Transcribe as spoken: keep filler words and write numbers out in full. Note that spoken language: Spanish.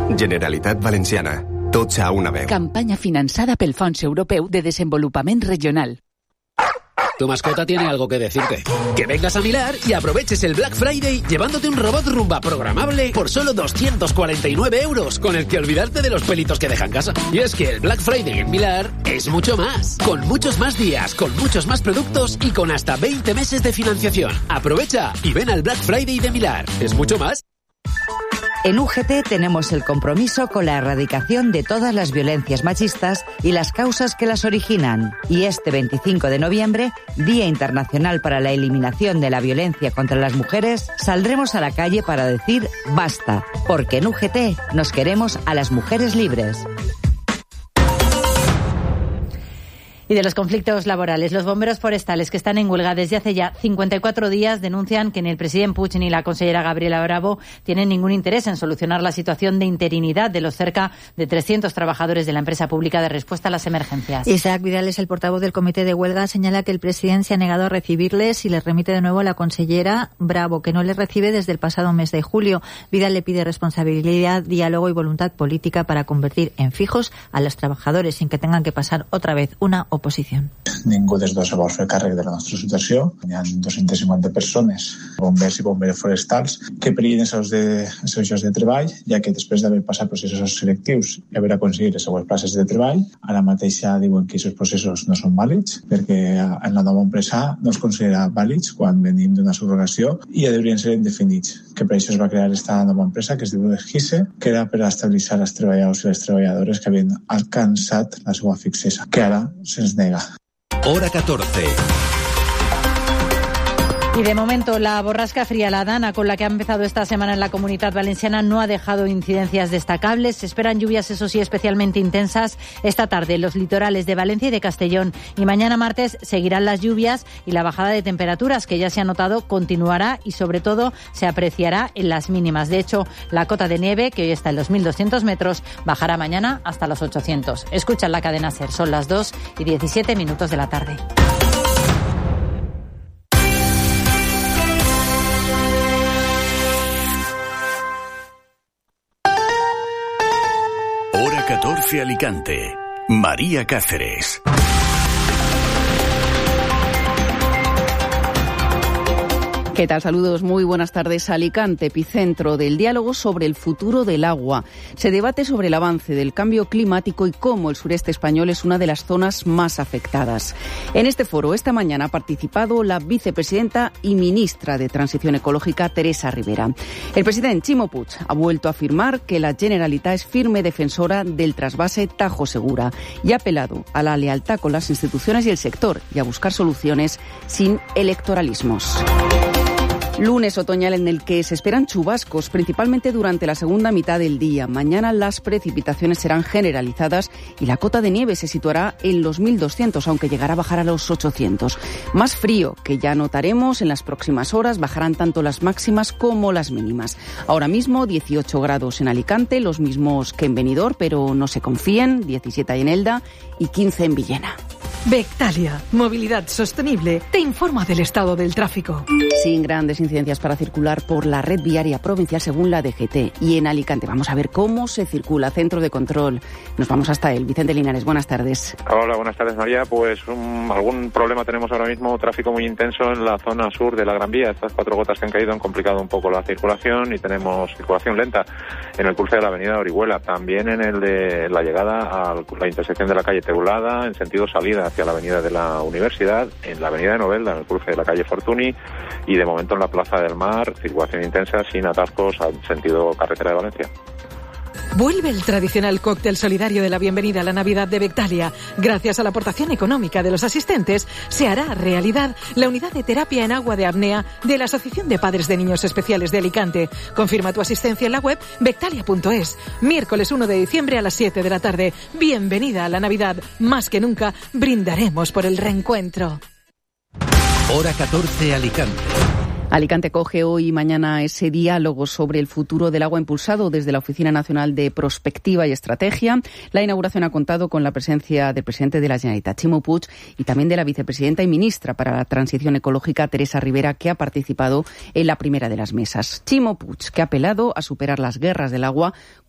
Generalitat Valenciana. Tots a una veu. Campaña finanzada pel Fons Europeu de Desenvolupament Regional. Tu mascota tiene algo que decirte. Que vengas a Milar y aproveches el Black Friday llevándote un robot Rumba programable por solo doscientos cuarenta y nueve euros, con el que olvidarte de los pelitos que deja en casa. Y es que el Black Friday en Milar es mucho más. Con muchos más días, con muchos más productos y con hasta veinte meses de financiación. Aprovecha y ven al Black Friday de Milar. ¿Es mucho más? En U G T tenemos el compromiso con la erradicación de todas las violencias machistas y las causas que las originan. Y este veinticinco de noviembre, Día Internacional para la Eliminación de la Violencia contra las Mujeres, saldremos a la calle para decir basta, porque en U G T nos queremos a las mujeres libres. Y de los conflictos laborales, los bomberos forestales que están en huelga desde hace ya cincuenta y cuatro días denuncian que ni el presidente Puig ni la consellera Gabriela Bravo tienen ningún interés en solucionar la situación de interinidad de los cerca de trescientos trabajadores de la empresa pública de respuesta a las emergencias. Isaac Vidales, el portavoz del comité de huelga, señala que el presidente se ha negado a recibirles y les remite de nuevo a la consellera Bravo, que no les recibe desde el pasado mes de julio. Vidal le pide responsabilidad, diálogo y voluntad política para convertir en fijos a los trabajadores sin que tengan que pasar otra vez una oposición. Ningú dels dos vol fer càrrec de la nostra situació. Hi ha dos-centes cinquanta persones, bombers i bomberes forestals, que perillen els seus, de, els seus llocs de treball, ja que després d'haver passat processos selectius i haver aconseguit les seues places de treball, ara mateix ja diuen que aquests processos no són vàlids, perquè en la nova empresa no es considera vàlids quan venim d'una subrogació i ja deurien ser indefinits, que per això es va crear esta nova empresa que es diu GISE, que era per estabilitzar els treballadors i les treballadores que havien alcançat la seva fixesa, que ara se'ns nega. Hora catorce. Y de momento la borrasca fría, la Dana, con la que ha empezado esta semana en la Comunidad Valenciana, no ha dejado incidencias destacables. Se esperan lluvias, eso sí, especialmente intensas esta tarde en los litorales de Valencia y de Castellón. Y mañana martes seguirán las lluvias y la bajada de temperaturas, que ya se ha notado, continuará y sobre todo se apreciará en las mínimas. De hecho, la cota de nieve, que hoy está en los mil doscientos metros, bajará mañana hasta los ochocientos. Escuchan la cadena SER, son las dos y diecisiete minutos de la tarde. catorce Alicante. María Cáceres. ¿Qué tal? Saludos, muy buenas tardes. Alicante, epicentro del diálogo sobre el futuro del agua. Se debate sobre el avance del cambio climático y cómo el sureste español es una de las zonas más afectadas. En este foro, esta mañana ha participado la vicepresidenta y ministra de Transición Ecológica, Teresa Ribera. El presidente Ximo Puig ha vuelto a afirmar que la Generalitat es firme defensora del trasvase Tajo Segura y ha apelado a la lealtad con las instituciones y el sector y a buscar soluciones sin electoralismos. Lunes otoñal en el que se esperan chubascos, principalmente durante la segunda mitad del día. Mañana las precipitaciones serán generalizadas y la cota de nieve se situará en los mil doscientos, aunque llegará a bajar a los ochocientos. Más frío que ya notaremos en las próximas horas, bajarán tanto las máximas como las mínimas. Ahora mismo dieciocho grados en Alicante, los mismos que en Benidorm, pero no se confíen, diecisiete en Elda y quince en Villena. Bectalia, movilidad sostenible, te informa del estado del tráfico. Sin grandes incidencias para circular por la red viaria provincial según la D G T. Y en Alicante vamos a ver cómo se circula. Centro de control. Nos vamos hasta él. Vicente Linares, buenas tardes. Hola, buenas tardes, María. Pues um, algún problema tenemos ahora mismo. Tráfico muy intenso en la zona sur de la Gran Vía. Estas cuatro gotas que han caído han complicado un poco la circulación y tenemos circulación lenta en el cruce de la avenida Orihuela. También en el de la llegada a la intersección de la calle Teulada en sentido salida hacia la avenida de la Universidad, en la avenida de Novelda, en el cruce de la calle Fortuny y de momento en la Plaza del Mar, circulación intensa sin atascos al sentido carretera de Valencia. Vuelve el tradicional cóctel solidario de la bienvenida a la Navidad de Bectalia. Gracias a la aportación económica de los asistentes, se hará realidad la unidad de terapia en agua de apnea de la Asociación de Padres de Niños Especiales de Alicante. Confirma tu asistencia en la web bectalia punto es. Miércoles uno de diciembre a las siete de la tarde. Bienvenida a la Navidad. Más que nunca, brindaremos por el reencuentro. Hora catorce Alicante. Alicante coge hoy y mañana ese diálogo sobre el futuro del agua impulsado desde la Oficina Nacional de Prospectiva y Estrategia. La inauguración ha contado con la presencia del presidente de la Generalitat, Ximo Puig, y también de la vicepresidenta y ministra para la Transición Ecológica, Teresa Ribera, que ha participado en la primera de las mesas. Ximo Puig, que ha apelado a superar las guerras del agua